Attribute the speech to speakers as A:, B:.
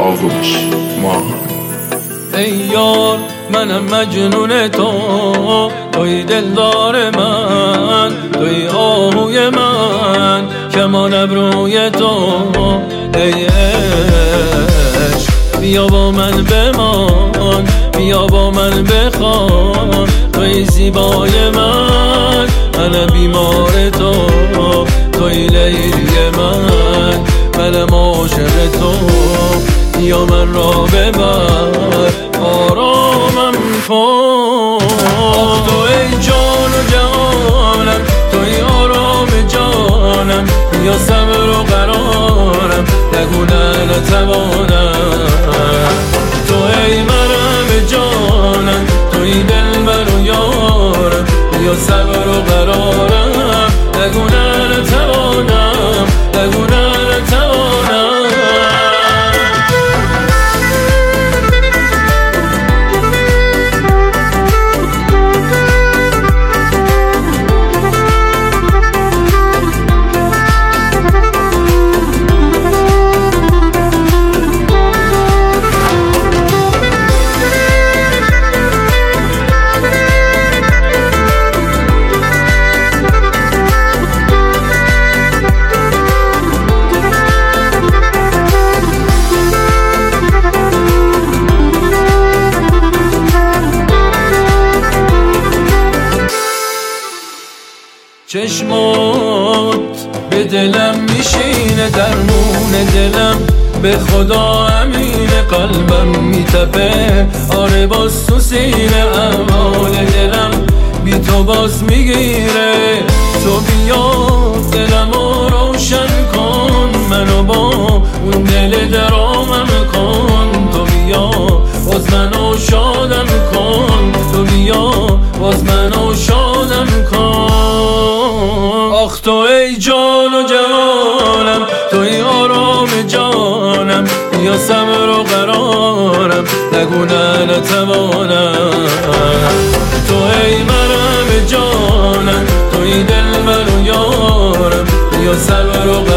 A: آغوش ما.
B: ای یار منم مجنون تو، توی دلدار من، توی آهوی من، کمان ابروی تو. ای عشق بیا با من بمان، بیا با من بخوان، توی زیبای من، من بیمار تو، توی لیلی من، منم عاشق تو. یا من را ببر آرامم کن. تو ای جان و جانم، توی آرام جانم، یا صبر و قرارم، نگونه نتوانم. تو ای مرهم جانم، توی دلبر و یارم، یا صبر و قرارم، نگونه نتوانم، نگونه نتوانم. چشمات به دلم میشینه، درمون دلم به خدا امین، قلبم میتپه آره باز تو سینه، احوال دلم بی تو باز میگیره. تو بیا دلمو روشن کن، منو با اون دل درامم کن. تو بیا باز منو شادم کن، تو بیا باز منو شادم کن. آخ تو ای جان و جانم، توی آرام جانم، یا صبر و قرارم، نگونه نتوانم. تو ای مرهم جانم، توی دلبر و یارم، یا صبر و قرارم.